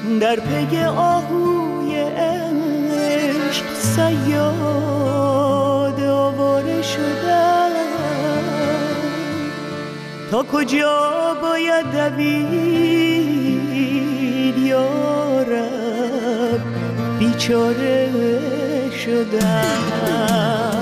در پی آهوی عشق صیاد آواره شدم. تا کجا باید دوید یارب بیچاره شدم.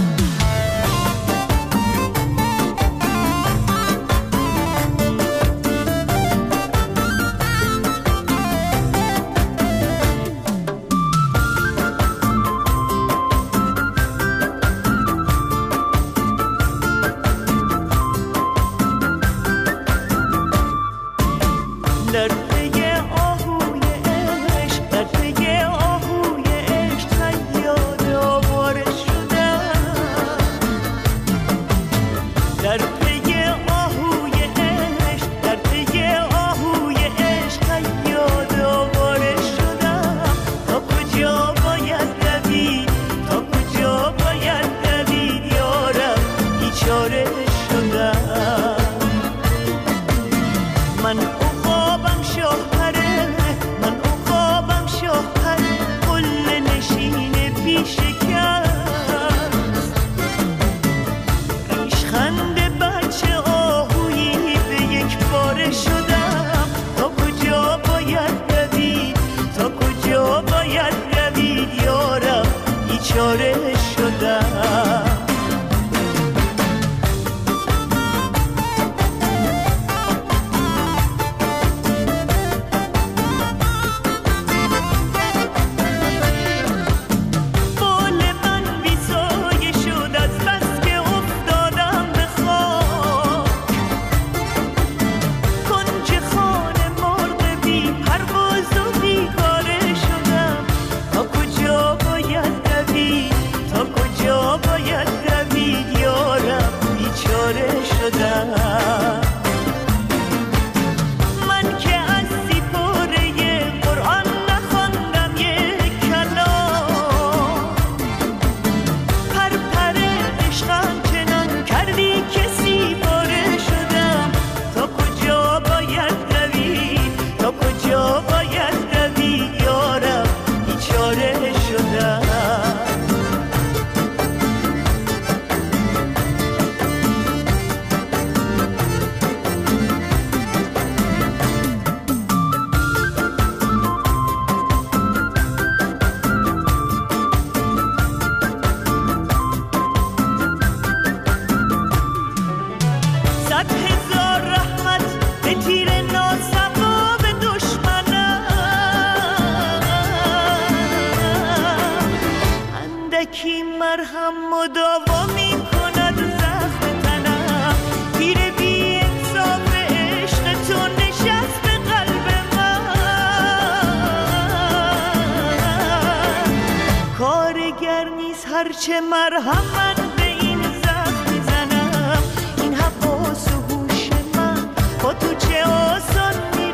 هرچه مرهم من به این زخم میزنم، این حواس و هوش من با تو چه آسان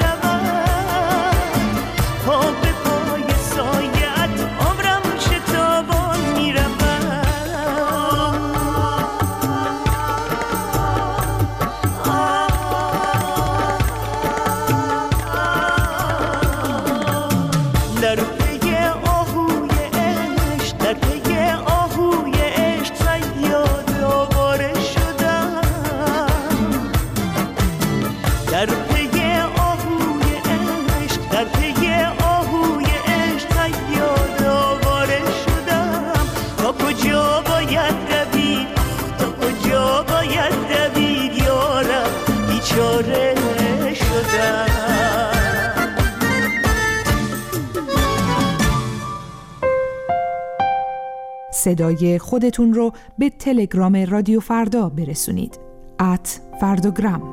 میرود. پا به پای سایت عمرم شتابان میرود. در پی آهوی عشق، در پی آهوی عشق صیاد آواره شدم. در پی آهوی عشق، در پی آهوی عشق صیاد آواره شدم. تا کجا باید دوید، تا کجا باید دوید یارم، بیچاره شدم. صدای خودتون رو به تلگرام رادیو فردا برسونید. @فرداگرام.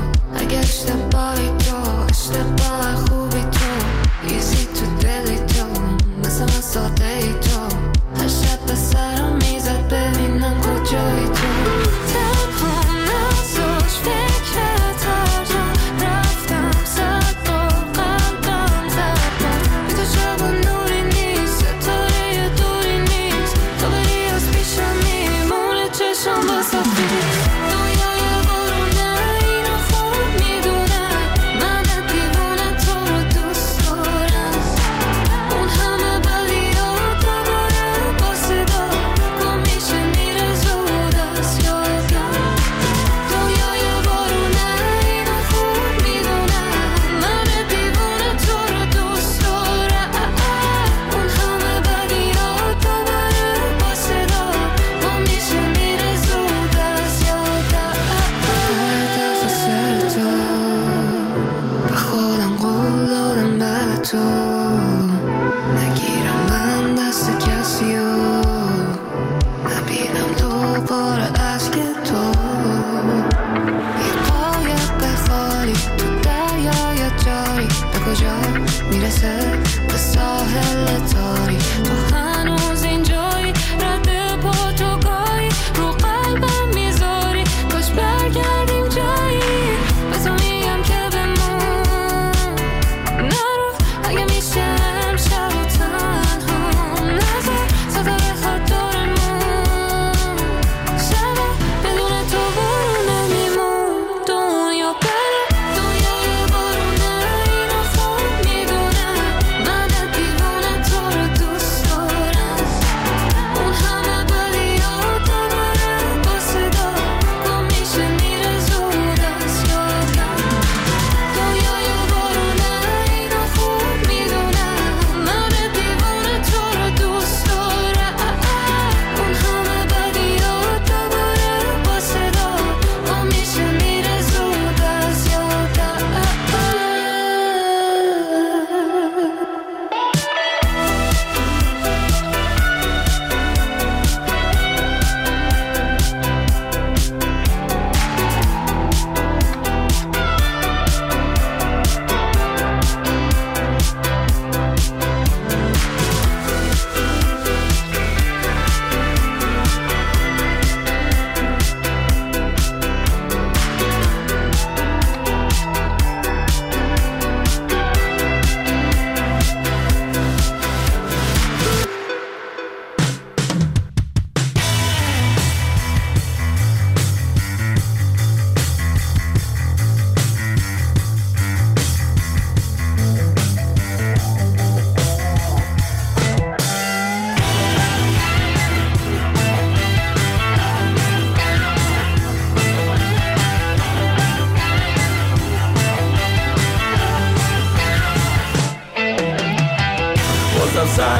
اشتباه خوبی تو ریزی تو دلی تو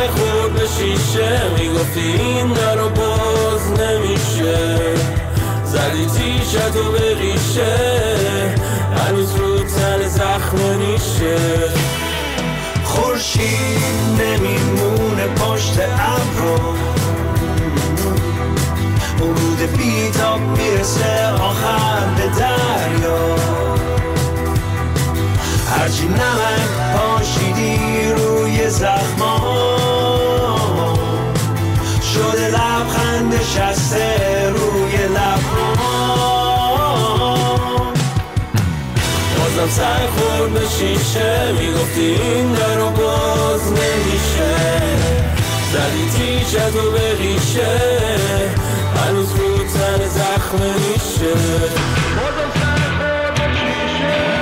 خورد به شیشه میگفتی این درو باز نمیشه، زدی تیشتو به ریشه هنوز رو تن زخم نیشه. خورشید نمیمونه پشت ابرو، ورود بیتاب میرسه آخر به دریا، هرچی نمک پاشیدی روی زخما شده لبخند نشسته روی لبها. بازم سر خورد به شیشه میگفتی این درو باز نمیشه، زدی تیشتو به ریشه هنوز رو تن زخم نیشه. بازم سر خورد به شیشه.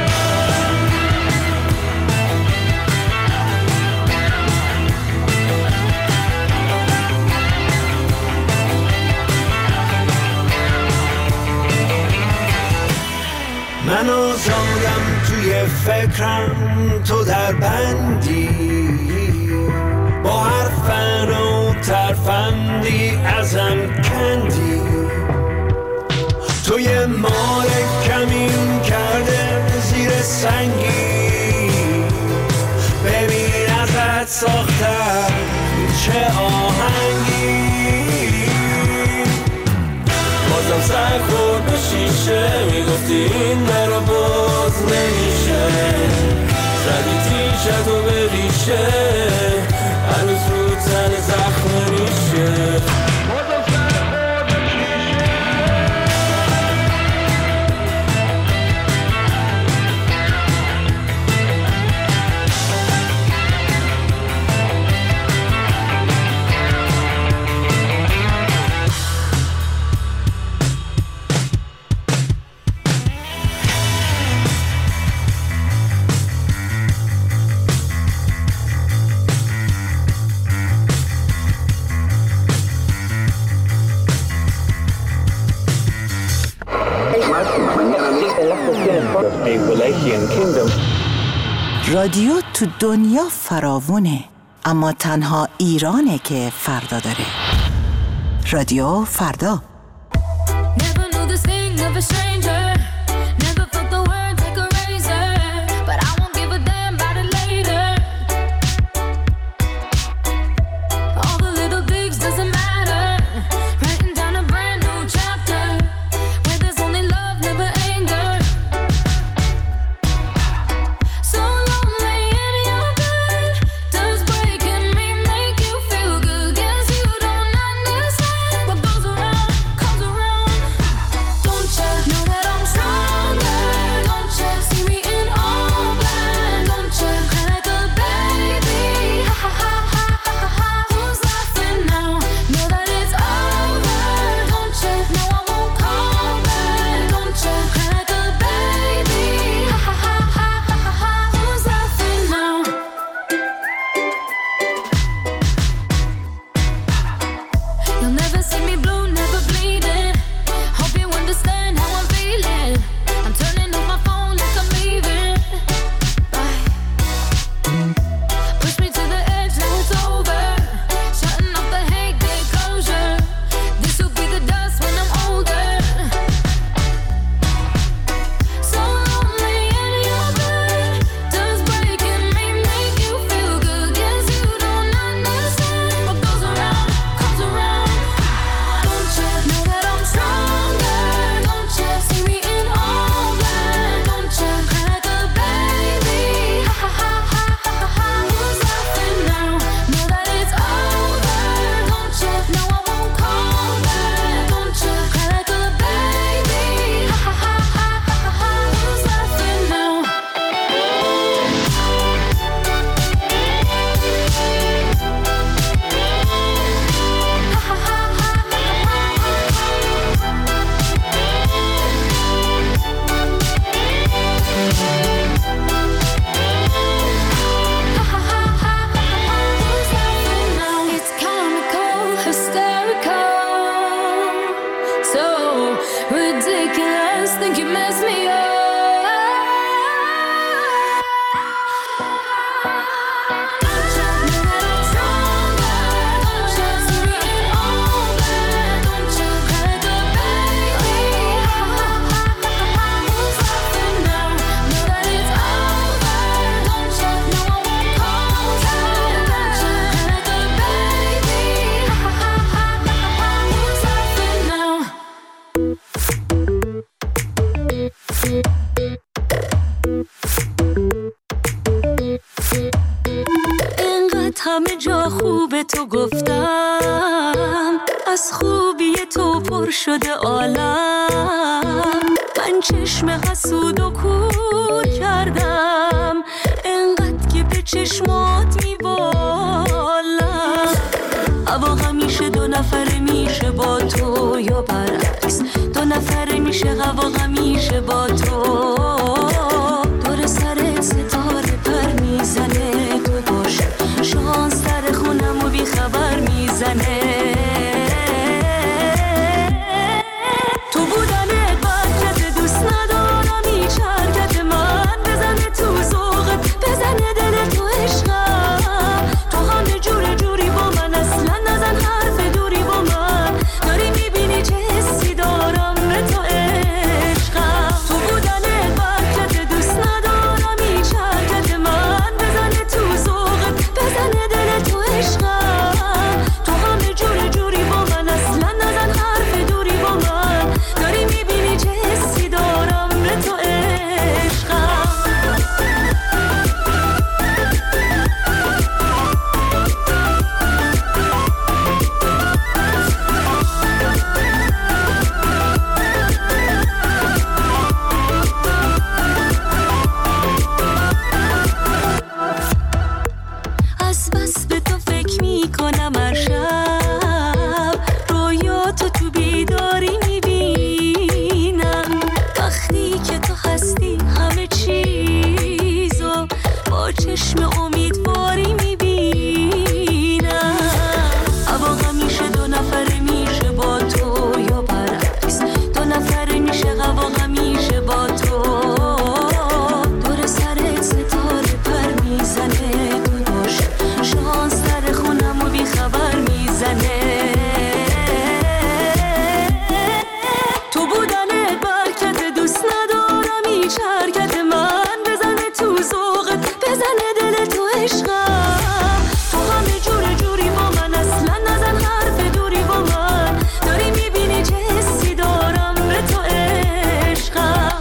من آزادم توی فکرم، تو در بندی با هر فن و ترفندی ازم کندی، تو یه مال کمین کرده زیر سنگی، ببین ازت ساختم چه آهنگی. بازم سر خورد به شیشه میگفتی این درو باز نمیشه، زدی تیشتو به ریشه هنوز رو تن زخم نیشه. رادیو تو دنیا فراوونه، اما تنها ایرانه که فردا داره. رادیو فردا. تو گفتم از خوبی تو پر شده عالم. من چشم حسود و کور کردم انقدر که به چشمات میبالم. هوا همیشه دو نفره میشه با تو یا برعکس، دو نفره میشه هوا همیشه با تو. دور سرت ستاره پر میزنه، تو باش شانس در خونم و بی خبر میزنه. تو بودنت برکت دوست ندارم، هیچ حرکت من بزنه تو ذوقت، بزنه دل تو عشقم. تو همه جور جوری با من، اصلا نزن حرف دوری با من. داری میبینی چه حسی دارم به تو عشقم. تو بودنت برکت دوست ندارم، هیچ حرکت من بزنه تو ذوقت، بزنه دل تو عشقم. تو همه جور جوری با من، اصلا نزن حرف دوری با من. داری میبینی چه حسی دارم به تو عشقم. از بس به تو فکر میکنم هر شب، رویاتو تو بیداری میبینم. وقتی که تو هستی همه چیزو با چشم امیدواری میبینم. هوا همیشه دو نفره میشه با تو یا برعکس، دو نفره میشه هوا همیشه با تو. دور سرت ستاره پر میزنه، تو باش شانس در خونم و بی خبر میزنه. تو بودنت برکت دوست ندارم، هیچ حرکت من بزنه تو ذوقت، بزنه دل تو عشقم. تو همه جور جوری با من، اصلا نزن حرف دوری با من. داری میبینی چه حسی دارم به تو عشقم.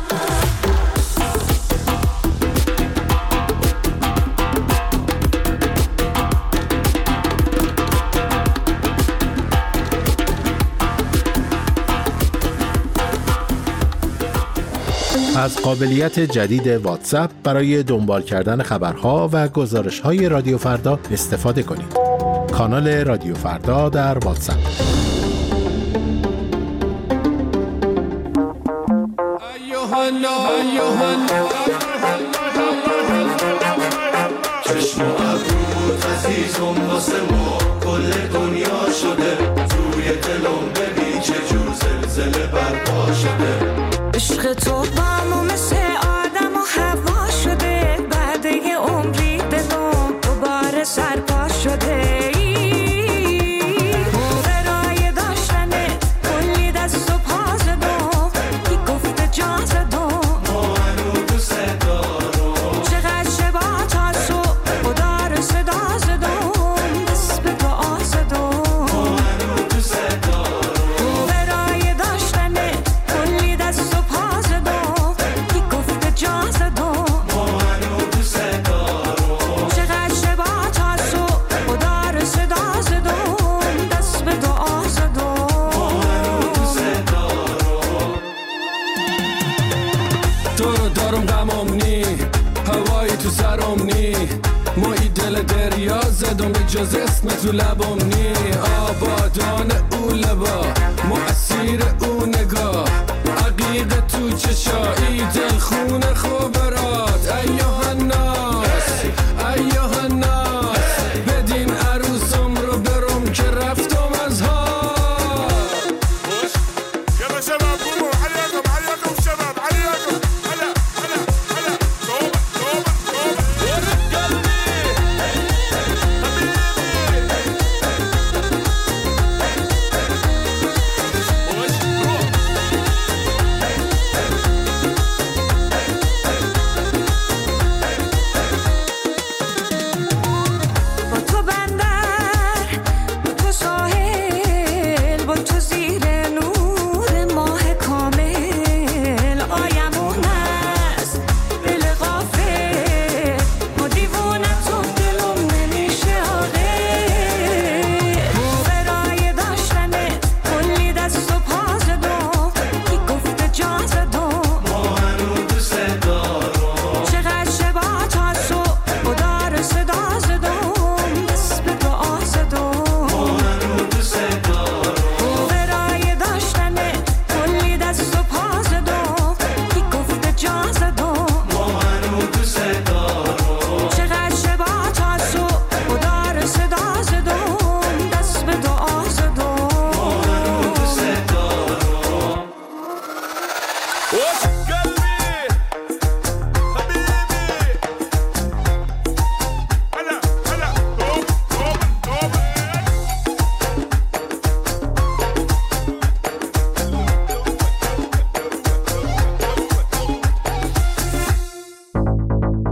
از قابلیت جدید واتساپ برای دنبال کردن خبرها و گزارش‌های رادیو فردا استفاده کنید. کانال رادیو فردا در واتساپ. چشم و ابروت عزیزم واسه ما کل دنیا شده، توی دلم ببین چه جور زلزله برپا شده. عشق تو با ما مثل آدم و هوا شده، بعد یه عمری به نوم دوباره سرپا شده. برای داشتنه کلی دست و پا زدم، کی گفته جا زدم ما هنو دوست دارم. چقدر شبا تا صبح خدا رو صدا زدم، دست به دعا زدم. ما هنو دوست دارم. برای داشتنه کلی دست و پا زدم، کی گفته جا زدم ما هنو دوست دارم. چقدر شبا تا صبح خدا رو صدا زدم، دست به دعا زدم. ما هنو دوست دارم. تو رو دارم غمم نی، هوایی تو سرم نی، ما ای دل دریا زدم جز اسم تو لبم نی. آبادان او لبا، ما اسیر او نگاه، عقیق تو چشایی دل خون خوبرات. ایوه الناس ایوه الناس، بدین عروسم رو برم که رفتم از ها. يلا شباب قوموا، عليكم عليكم شباب، عليكم هلا هلا هلا. توبة توبة توبة قلبي حبيبي.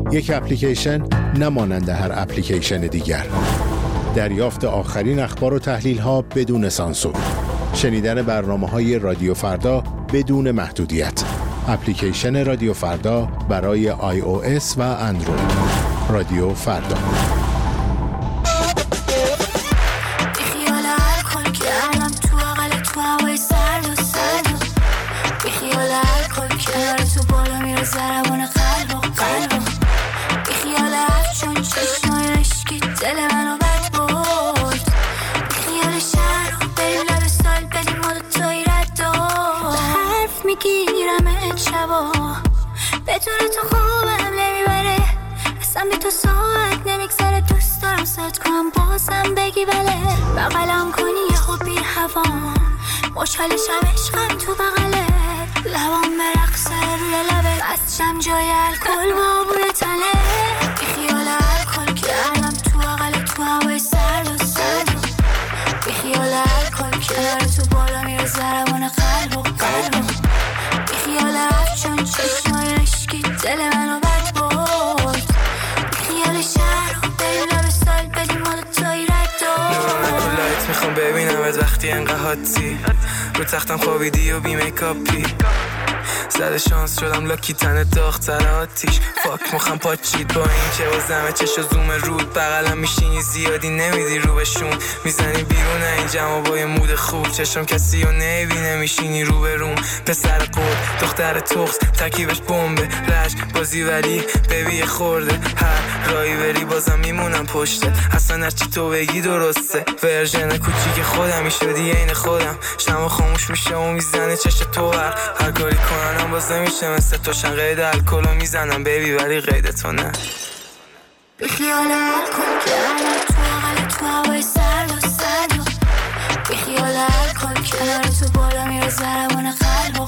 یک اپلیکیشن نمانند هر اپلیکیشن دیگر. دریافت آخرین اخبار و تحلیل‌ها بدون سانسور. شنیدن برنامه‌های رادیو فردا بدون محدودیت. اپلیکیشن رادیو فردا برای iOS و اندروید. رادیو فردا. زربان قلب بیخیال افشون چشمای رشکی دل منو بد برد بیخیال شهر رو بریم لب سال بدیم ما دوتایی رد به حرف میگیرم شبا بدون تو خوبم نمیبره اصلا بی تو ساعت نمیگذره دوست دارم ساعت کنم بازم بگی بله بغلم کنی یه خوب بیر هوا خوشحالشم عشقم تو بغله لبام برقصه روی لبه بستشم جای الکل با بوی تنه بیخیال الکل کردم تو اقل تو هوای سرد و بیخیال الکل کنار تو بالا میره زربان قلب بیخیال افشون چشمای رشکی دل منو بد برد بیخیال شهر رو بریم لب سال بدیم ما دوتایی رد نورم لایت میخوام ببینمت وقتی انقدر حاتی رو تختم خوابیدی و بی میکاپی زده شانس شدم لاکی تن داغ‌تر آتیش فاک مخم پاچید با این که وزمه چش و زوم رود بغلم میشینی زیادی نمیدی رو بهشون میزنی بیرون این جمع با یه مود خوب چشم کسی رو نمیبینه میشینی رو به روم پسر قول دختر تخص تکیبش بمبه رج بازی ولی ببی خورده هر رایی بری بازم میمونم پشته اصلا هرچی تو بگی درسته ورژن کوچیک خودم شدی عین خودم شمع خاموش میشه و میزنه چش تو هر کاری کنم باز نمیشه مثل توشن قید الکلو میزنم بیبی ولی قید تو نه بیخیال الکل کردم تو اقل تو هوای سرد و بیخیال الکل کنار تو بالا میره زربان قلب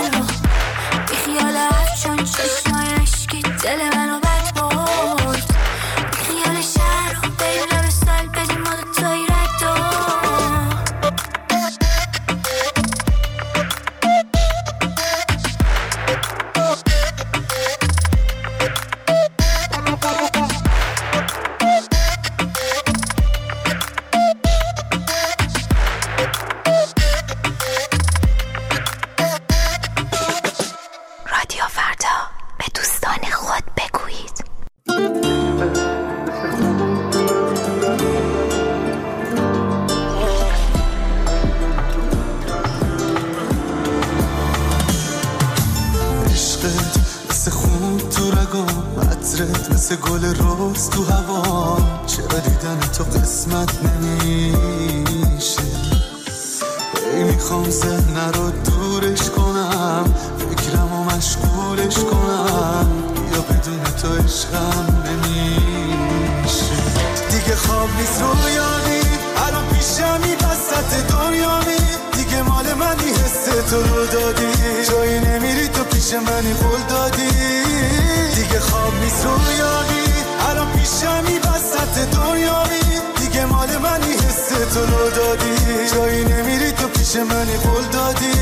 بیخیال افشون چشمای رشکی دل منو بد برد بیخیال شهر رو بریم لب سال بدیم ما دوتایی رد مثل گل روز تو هوا چرا دیدن تو قسمت نمیشه ای میخوام ذهن رو دورش کنم فکرم رو مشغولش کنم یا بدون تو عشقم نمیشه دیگه خواب نیست رویانی الان پیشمی وسط دنیانی دیگه مال منی حس تو رو دادی جایی نمیری تو پیش منی قول دادی دیگه خواب نیست رویانی الان پیشمی وسط دنیایی دیگه مال منی حس تو رو دادی جایی نمیری تو پیش منی قول دادی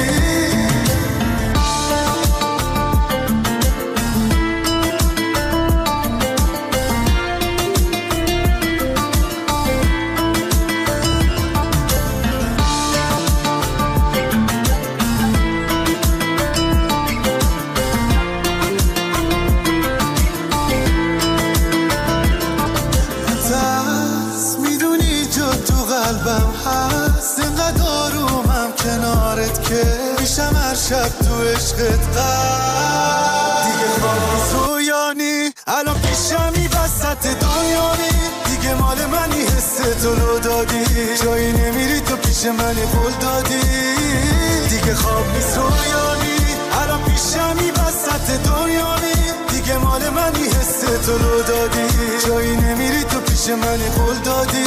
شب تو عشقت دیگه خواب نیست رویانی الان پیشمی وسط دنیانی دیگه مال منی حس تو رو دادی جایی نمیری تو پیش منی قول دادی دیگه خواب نیست رویانی الان پیشمی وسط دنیانی دیگه مال منی حس تو رو دادی جایی نمیری تو پیش منی قول دادی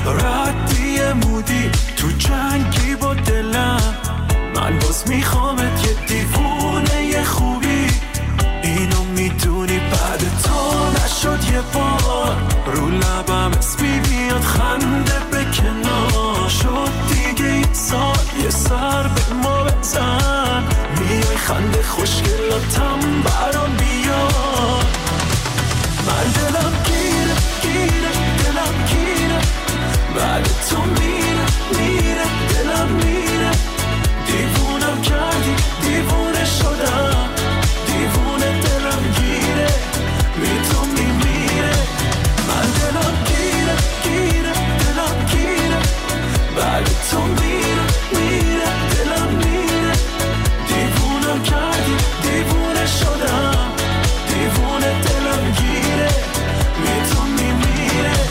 ردی مودی تو جنگی با دلم، من باز میخوامت یه دیوونه خوبی، اینو میدونی بعد تو نشد یه بار، رو لبم اسمی بیاد خنده به کنار، شد دیگه این سال یه سر به ما بزن، میای خنده خوشگلاتم برام بیار، من دلم گیره گیره دلم گیره، بعد تو میره میره دلم میره، دیوونم کردی دیوونه شدم، دیوونه دلم گیره بی تو میمیره، من دلم گیره گیره دلم گیره، بعد تو میره میره دلم میره، دیوونم کردی دیوونه شدم، دیوونه دلم گیره بی تو میمیره.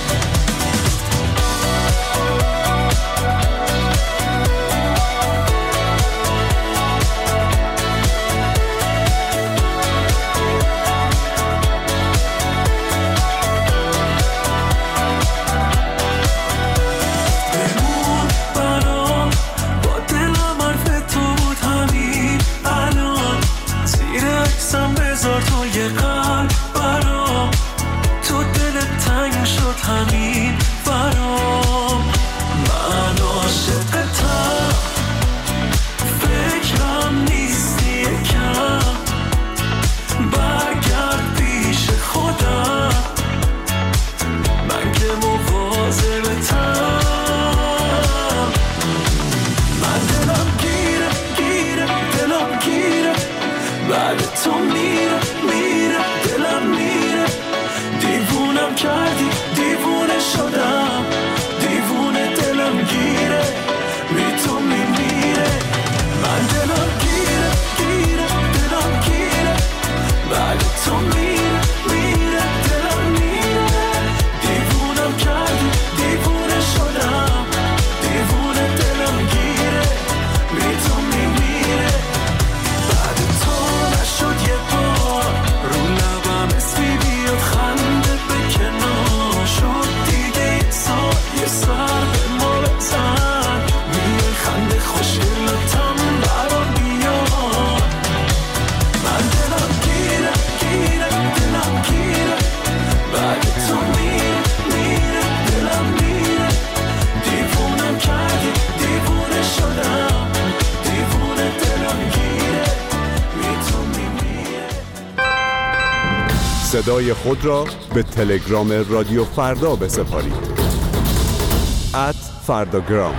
صدای خود را به تلگرام رادیو فردا بسپارید. @فرداگرام.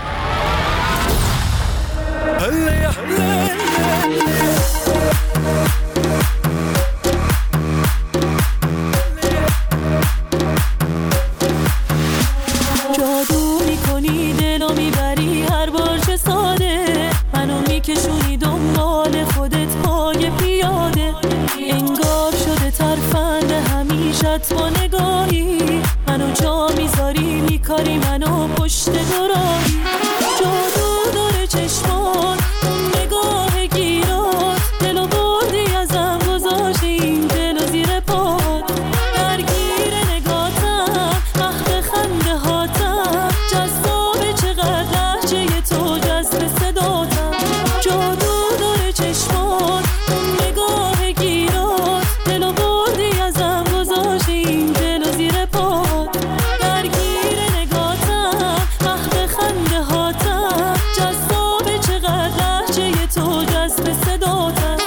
جادو میکنی دلو میبری هر بار چه ساده، منو میکشونی دنبال خودت پای پیاده، انگار شده ترفند همیشت با نگاهی، منو جا میذاری میکاری منو پشت دراهی، جادو داره چشمات نگاه گیرات، دلو بردی ازم گذاشتی این دلو زیر پات، درگیر نگاتم مخت خنده هاتم، جذاب چقدر لحجه تو جذب صداتم، جادو داره چشمات نگاه گیرات، دلو بردی ازم گذاشتی این دلو زیر پات، درگیر نگاتم مخت خنده هاتم، جذاب چقدر لحجه تو جذب صداتم.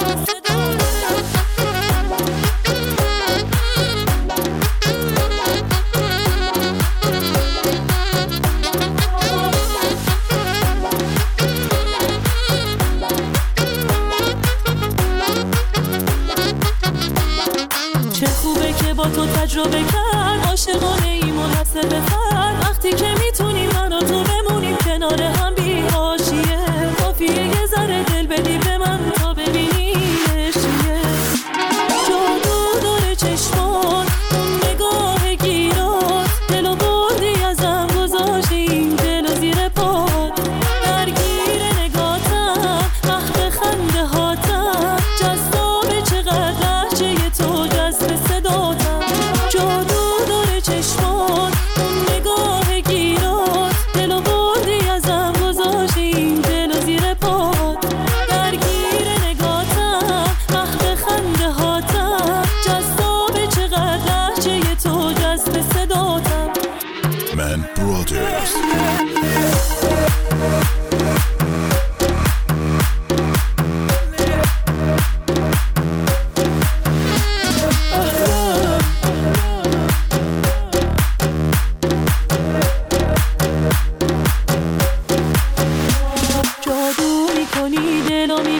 چه خوبه که با تو تجربه کرد، عاشقانه ای منحصر به فرد، وقتی که میتونیم من و تو بمونیم کنار هم بی حاشیه، کافیه یه ذره دل بدی به من تا ببینیمش چیه، جادو داره چشمات نگاه گیرات، دلو بردی ازم گذاشتی این دلو زیر پات، درگیر نگاتم مخت خنده هاتم، جذاب چقدر لحجه تو جذب صداتم، جادو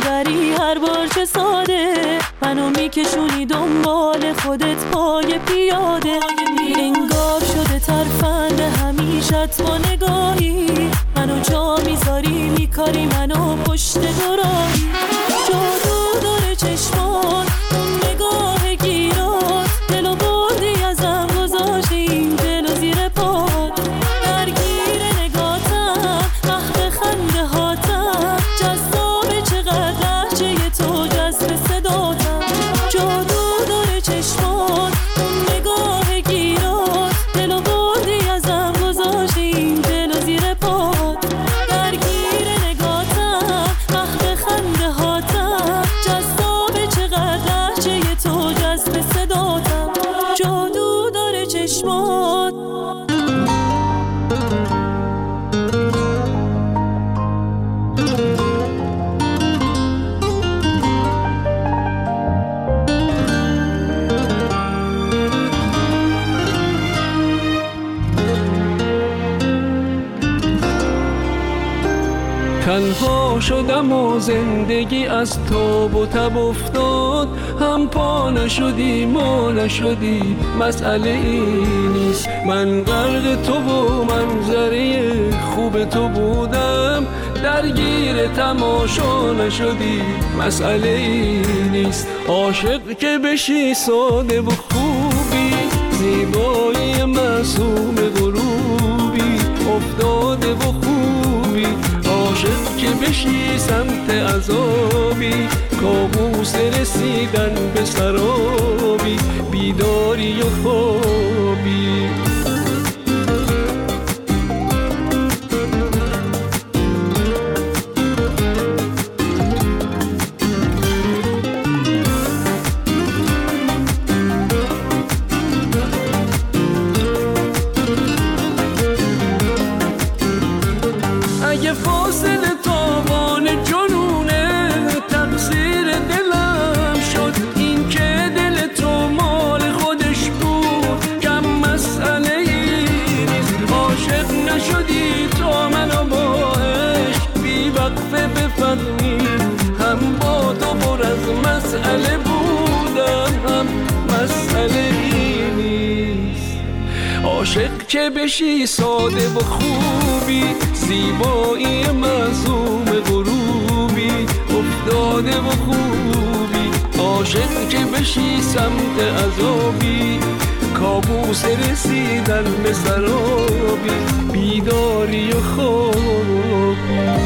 میبری هر بار چه ساده، منو میکشونی دنبال خودت پای پیاده. انگار شده ترفند همیشت با نگاهی، منو جا میذاری میکاری منو پشت دوراهی. جادو داره چشمان اون نگاه گیرات، دلو بردی ازم گذاشتی این دلو زیر پات. درگیر نگاتم محو خنده هاتم، جذاب چقدر لحجه تو جذب صداتم. جادو داره چشمان اون نگاه گیرات، دلو بردی ازم گذاشتی این دلو زیر پات. درگیر نگاتم محو خنده هاتم، جذاب چقدر لحجه تو جذب صداتم. جادو داره چشمان. تنها شدم و زندگی از تاب و تب افتاد، هم پا نشدی ما نشدی مسئله ای نیست. من غرق تو و منظره خوب تو بودم، درگیر تماشا نشدی مسئله ای نیست. عاشق که بشی ساده و خوبی، زیبایی معصوم غروبی افتاده و خوبی. عاشق که بشی سمت عذابی، کابوس رسیدن به سرابی، بیداری و خوابی. اگه فاصله تاوان جنونه، تقصیر دلم شد این که دل تو مال خودش بود، کم مسئله ای نیست. عاشق نشدی تا منو با عشق بی وقفه بفهمی، هم با تو پر از مسئله بودم، هم مسئله ای نیست. عاشق که بشی ساده و خوبی، زیبایی معصوم غروبی افتاده و خوبی. عاشق که بشی سمت عذابی، کابوس رسیدن به سرابی، بیداری و خوابی.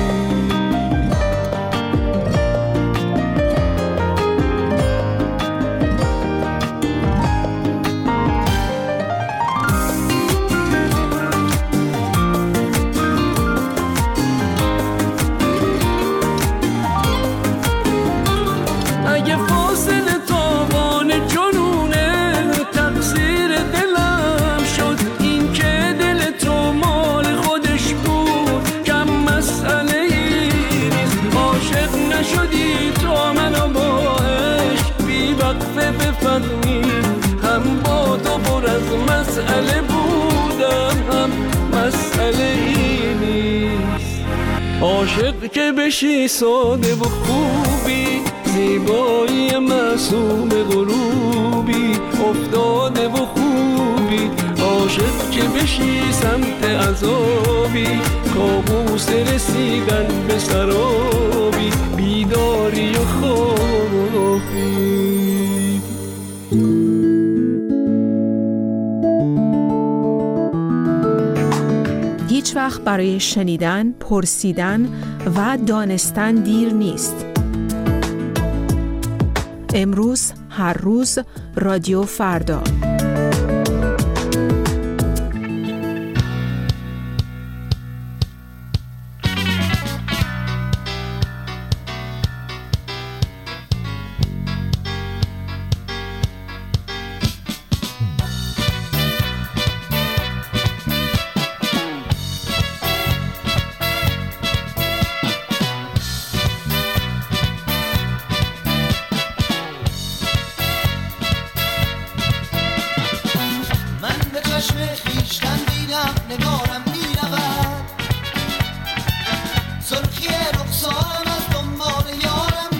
هم با تو پر از مسئله بودم، هم مسئله ای نیست. عاشق که بشی ساده و خوبی، زیبایی معصوم غروبی افتاده و خوبی. عاشق که بشی سمت عذابی، کابوس رسیدن به سرابی، بیداری و خوابی. هیچ وقت برای شنیدن، پرسیدن و دانستن دیر نیست. امروز، هر روز، رادیو فردا. سرخی رخسارم از دنبال یارم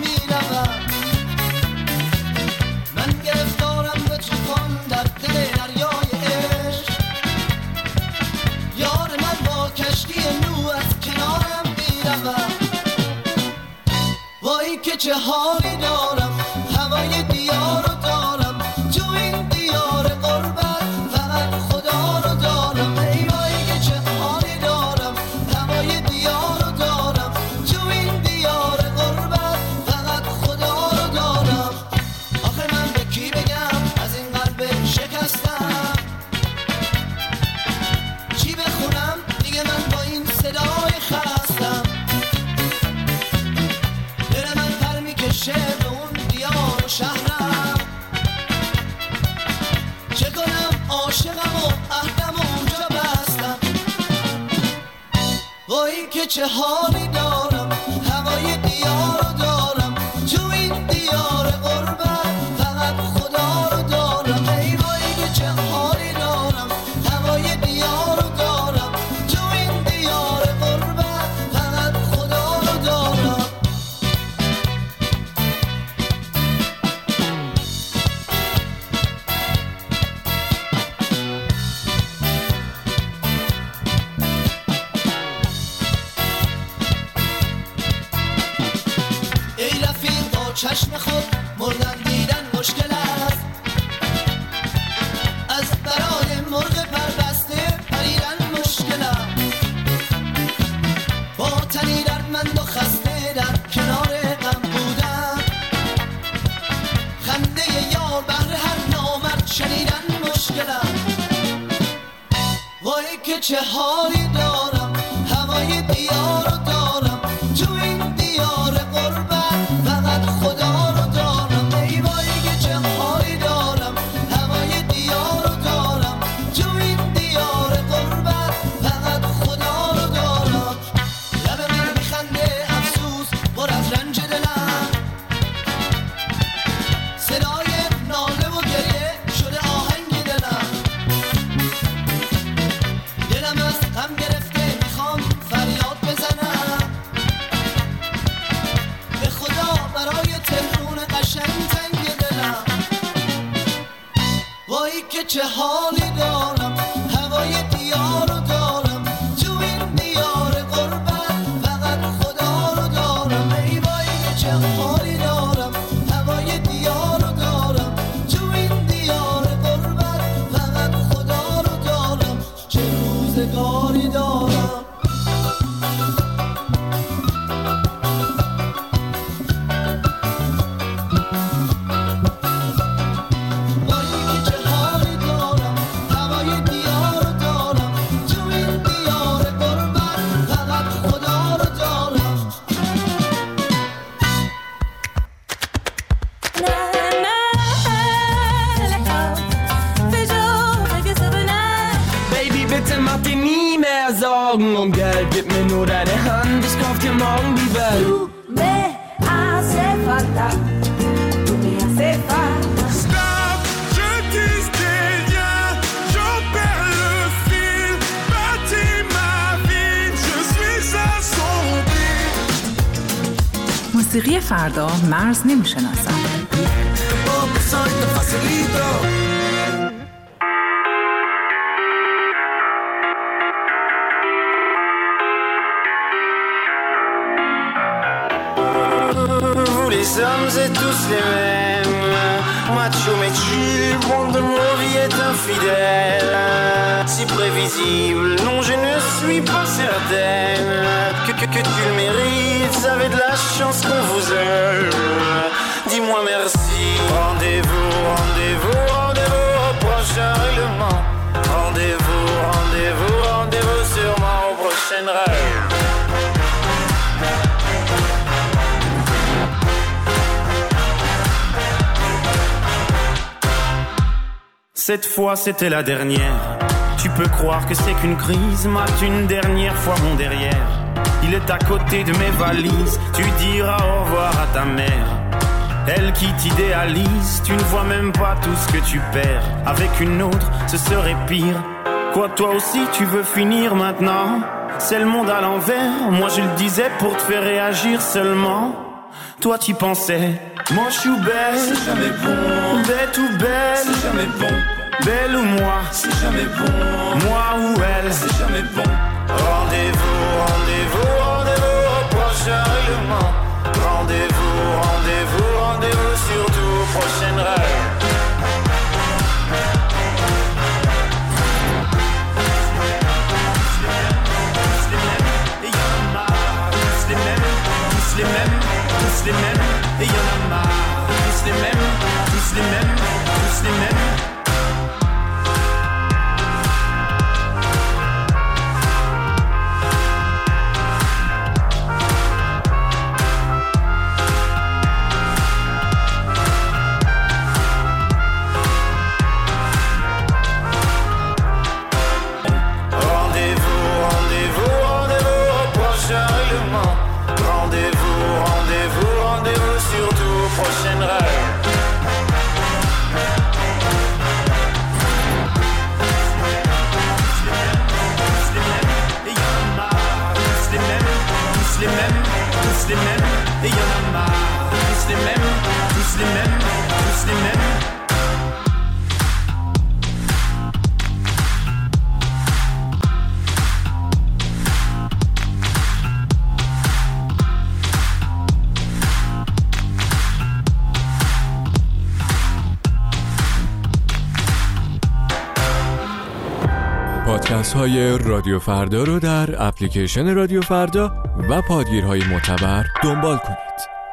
حالی دارم هوای دیار رو دارم تو این دیار غربت فقط خدا رو دارم ای وای که چه حالی دارم هوای دیار رو دارم تو این دیار غربت فقط خدا رو دارم آخه من به کی بگم از این قلب شکستم چی بخونم دیگه من با این صدای خستم دل من پر میکشه به اون دیار و شهرم چه کنم عاشقم و عهدم و اونجا بستم وای که چه حالی دارم هوای دیار رو دارم تو این دیار غربت فقط خدا رو دارم ای وای که چه حالی دارم هوای دیار رو دارم تو این دیار غربت فقط خدا رو دارم ای رفیق با چشم خود مردن دیدن مشکل است از برای مرغ پربسته پریدن مشکل است با تنی دردمند و خسته در کنار غم بودن خنده یار بهر هر نامرد شنیدن مشکل است وای که چه حالی دارم هوای دیار رو دارم تو این دیار غربت فقط خدا رو دارم ای وای که چه حالی دارم هوای دیار رو دارم تو این دیار غربت فقط خدا رو دارم لب من میخنده افسوس پر از رنج دلم صدای ناله و گریه شده آهنگ دلم دلم از غم گرفته میخوام فریاد بزنم به خدا برای تهرون قشنگ تنگ دلم وای که چه حالی دارم هوای دیار رو دارم تو این دیار غربت فقط خدا رو دارم ای وای که چه حالی دارم هوای دیار رو دارم تو این دیار غربت فقط خدا رو دارم چه روزگاری دارم وای که چه حالی دارم هوای دیار رو دارم تو این دیار غربت فقط خدا رو دارم Baby, bitte mach dir nie mehr Sorgen um Geld. Gib mir nur deine Hand, ich kauf dir morgen die Welt. Stop, je tisse des liens, j'en perds le fil. Bâtis ma vie, je suis à son pied. موسیقی فردا مرز نمیشناسد. Poco soy te facilito Vous les hommes êtes tous les mêmes, macho mais chill, bon de nos vies est infidèle, si prévisible, non je ne suis pas certaine que tu le mérites, vous avez de la chance qu'on vous aime, dis-moi merci. Rendez-vous, rendez-vous, rendez-vous au prochain règlement, rendez-vous, rendez-vous, rendez-vous sûrement au prochain rêve. Cette fois c'était la dernière. Tu peux croire que c'est qu'une crise, mate une dernière fois mon derrière. Il est à côté de mes valises, tu diras au revoir à ta mère. Elle qui t'idéalise, tu ne vois même pas tout ce que tu perds. Avec une autre, ce serait pire. Quoi, toi aussi tu veux finir maintenant? C'est le monde à l'envers, moi je le disais pour te faire réagir seulement. Toi tu pensais, moi je suis belle, c'est jamais bon. Bête ou belle, c'est jamais bon. Belle ou moi, c'est jamais bon. Moi ou elle, c'est jamais bon. Rendez-vous, rendez-vous, rendez-vous au prochain règlement. Rendez-vous, rendez-vous. les mêmes, tous les mêmes. پادکست های رادیو فردا رو در اپلیکیشن رادیو فردا و پادگیرهای معتبر دنبال کنید.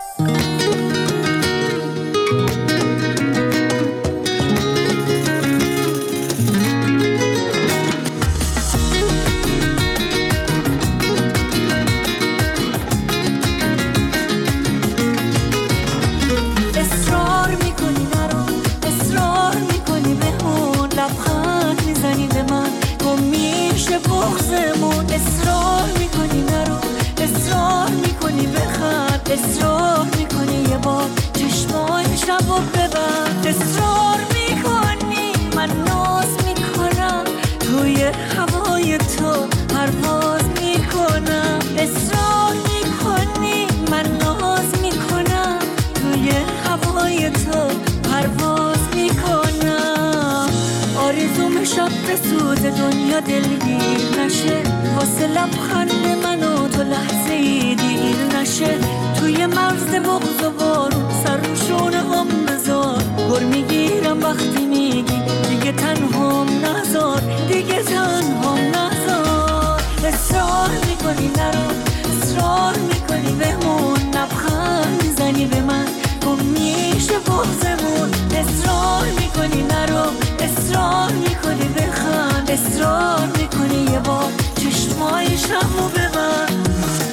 اصرار میکنی یه بار چشمای شبو ببند، اصرار میکنی من ناز میکنم توی هوای تو پرواز میکنم، اصرار میکنی من ناز میکنم توی هوای تو پرواز میکنم. آرزوم شب به سود دنیا دلگیر نشه، واسه لبخند من و تو لحظه‌ای دیر نشه، توی مرز بغض و بارون سر رو شونه هم بذار، گل میگیرم وقتی میگی دیگه تنهام نذار، دیگه تنهام نذار. اصرار میکنی نرو، اصرار میکنی بمون، لبخند میزنی به من گم میشه بغضمون، اصرار میکنی نرو، اصرار میکنی بخند، اصرار میکنی یه بار چشمای شبو ببند.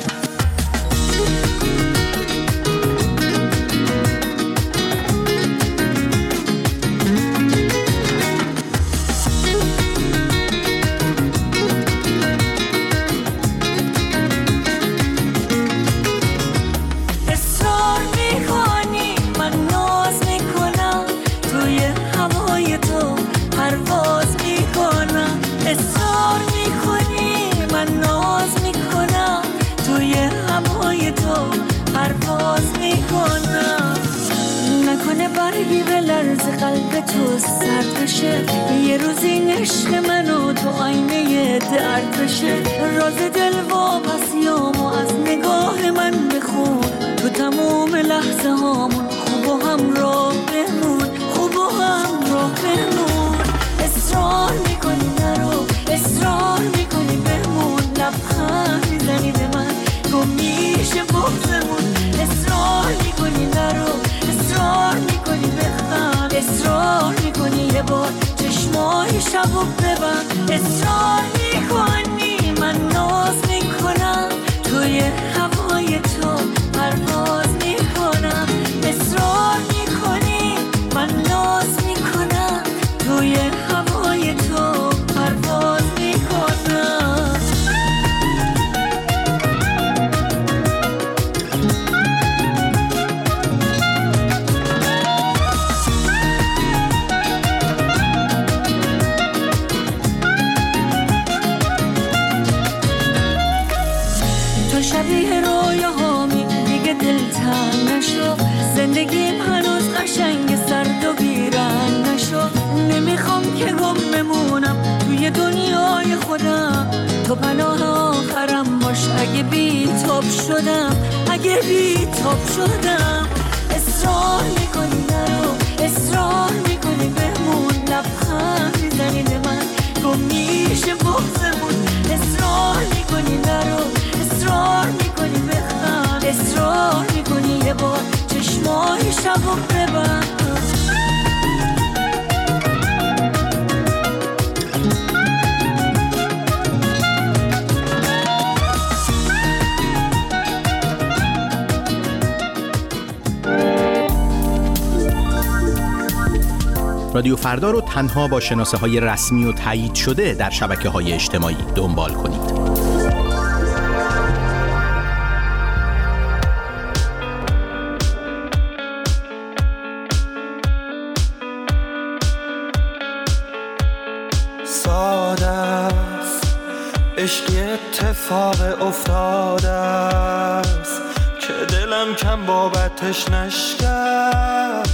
برگی به لرز قلب تو سرد بشه، یه روز این عشق منو تو آینه درد بشه، راز دل واپسیامو از نگاه من بخون، تو تموم لحظه هامون خوب و همراه بمون، خوب و همراه بمون. اصرار میکنی نرو، اصرار میکنی بمون، لبخند میزنی به من گم میشه بغضمون، اصرار میکنی نرو، اصرار میکنی بخند، اصرار میکنی یه بار چشمای شبو ببند، اصرار میکنی من ناز میکنم توی هوای تو پرواز میکنم، اصرار میکنی من ناز میکنم توی هوای تو پرواز میکنم. شبیه رویاهامی دیگه دلتنگ نشو، زندگیم هنوز قشنگ سرد و بیرنگ نشو، نمیخوام که گم بمونم توی دنیای خودم، تو پناه آخرم باش اگه بی تاب شدم، اگه بی تاب شدم. اصرار میکنی نرو، اصرار میکنی بمون، لبخند میزنی به من گم میشه بغضمون، اصرار میکنی نرو، اصرار میکنی بخند، اصرار میکنی یه بار چشمای شبو ببند. رادیو فردا رو تنها با شناسه‌های رسمی و تایید شده در شبکه‌های اجتماعی دنبال کنید. عشقی اتفاق افتاده است که دلم کم بابتش نشکست،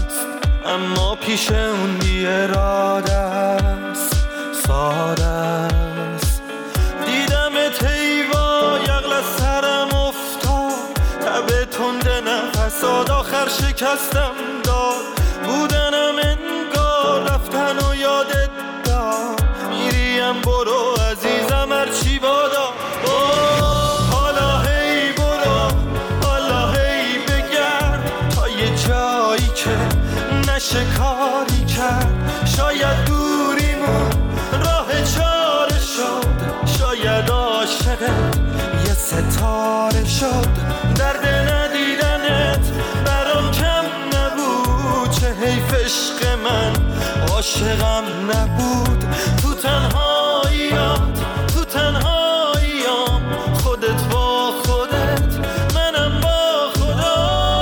اما پیش اون بی‌اراده است، ساده است. دیدمت هیوا یغل از سرم افتاد، تب تند نفسات آخر شکستم داد. بودنم انگار رفتن و یادت داد، میریم برو عزیزم هرچی بادا. حالا هی برو، حالا هی بگرد تا یه جایی که نشه کاری کرد. شاید دوریمون راه چاره شد، شاید عاشقت یه ستاره شد. درد ندیدنت برام کم نبود، چه حیف عشق من عاشقم نبود. تو تنهاییات، تو تنهاییام، خودت با خودت منم با خدا.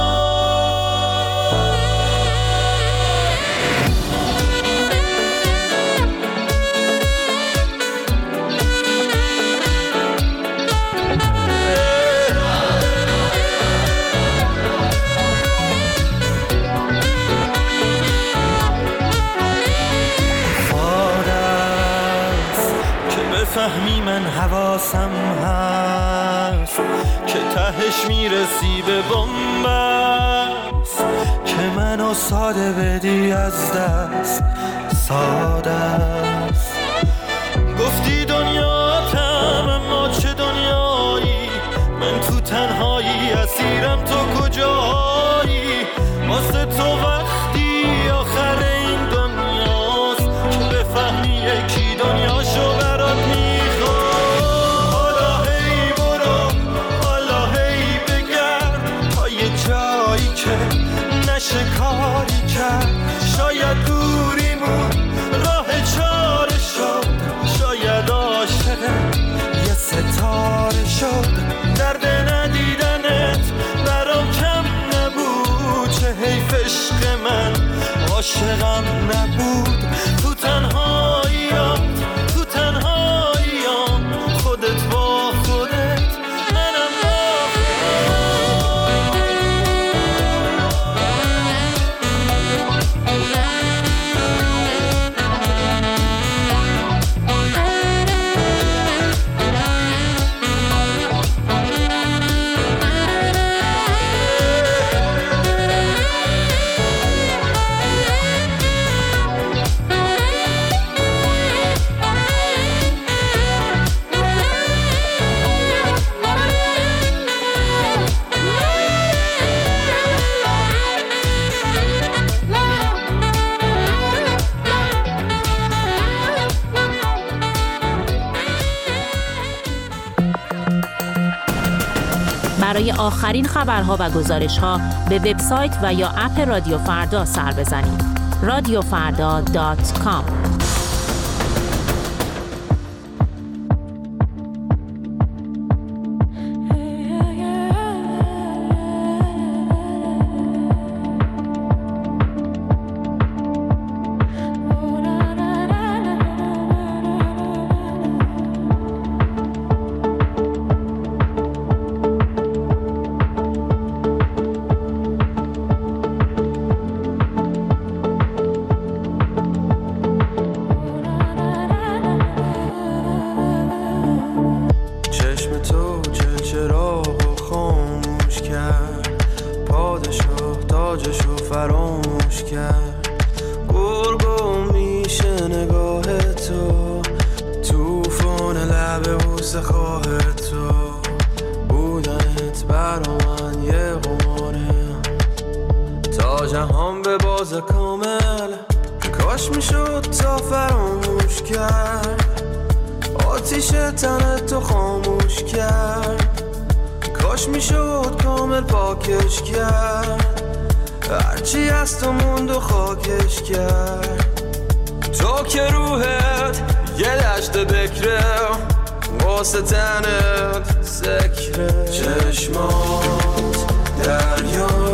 فهمی من حواسم هست که تهش میرسی به بنبست، که منو ساده بدی از دست، ساده است. گفتی دنیاتم اما چه دنیایی، من تو تنهایی اسیرم تو کجایی. واسه تو وقتی آخر این دنیاست که بفهمی یکی دنیاشو برات نشه کاری کرد. شاید دوریمون راه چاره شد، شاید عاشقت یه ستاره شد. درد ندیدنت برام کم نبود، چه حیف عشق من عاشقم نبود. تو تنهاییات، تو تنهاییام، خودت با خودت منم با برای آخرین خبرها و گزارش‌ها به وبسایت و یا اپ رادیو فردا سر بزنید. radiofarda.com. هرچی از تو موند و خاکش کرد. تو که روحت یه دشت بکره، واسه تنت سکره. چشمات دریا